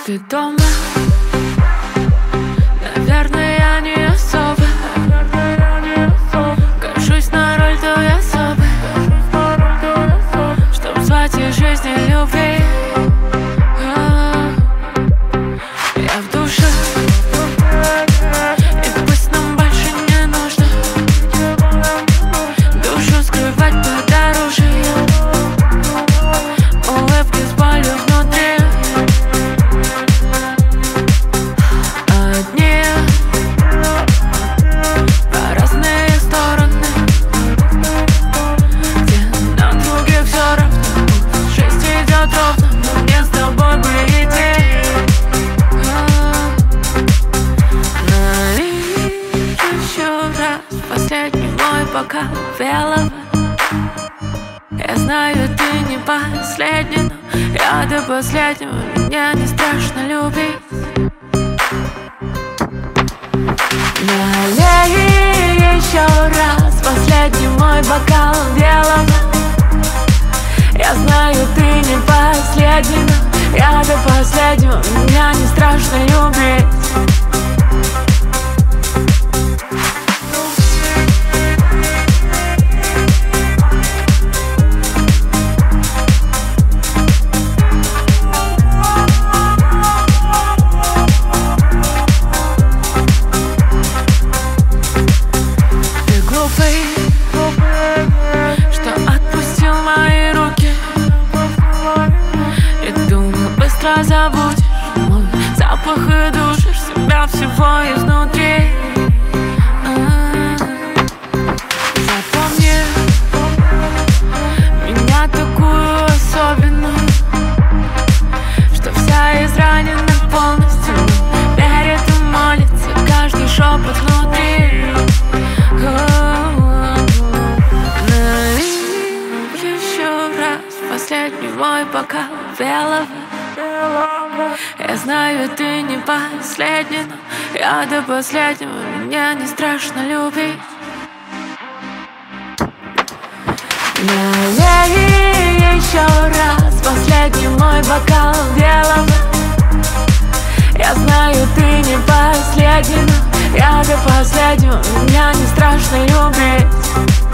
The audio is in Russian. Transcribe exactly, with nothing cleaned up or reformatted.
Ты дома? Наверное, я не особо. Кажусь на роль той особы, чтоб звать ее жизни любви. Я в душе, и пусть нам больше не нужно душу скрывать подороже. Улыбки с болью внутри, одни по разные стороны, где нам других все равно. Жизнь идет ровно, но мне с тобой бы идти. Налей еще раз последний мой бокал белого. Я знаю, ты не последний, но я до последнего, меня не страшно любить. Налей еще раз последний мой бокал белого. Я знаю, ты не последний, но я до последнего, меня не страшно любить. Что отпустил мои руки и думал, быстро забудешь мой запах и душишь себя всего изнутри. Запомни меня такую особенную, что вся изранена полностью, верит и молится каждый шепот внутри. Последний мой бокал белого. Я знаю, ты не последний, но я до последнего, меня не страшно любить. Налей еще раз последний мой бокал белого. Я знаю, ты не последний, но я до последнего, меня не страшно любить.